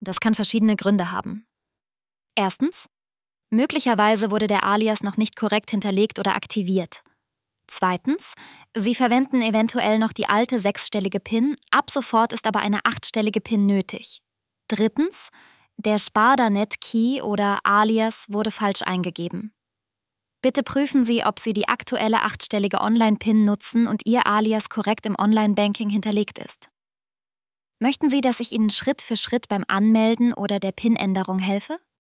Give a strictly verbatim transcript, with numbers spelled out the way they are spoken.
Das kann verschiedene Gründe haben. Erstens: Möglicherweise wurde der Alias noch nicht korrekt hinterlegt oder aktiviert. Zweitens: Sie verwenden eventuell noch die alte sechsstellige PIN, ab sofort ist aber eine achtstellige PIN nötig. Drittens: Der Sparda-Net-Key oder Alias wurde falsch eingegeben. Bitte prüfen Sie, ob Sie die aktuelle achtstellige Online-PIN nutzen und Ihr Alias korrekt im Online-Banking hinterlegt ist. Möchten Sie, dass ich Ihnen Schritt für Schritt beim Anmelden oder der PIN-Änderung helfe?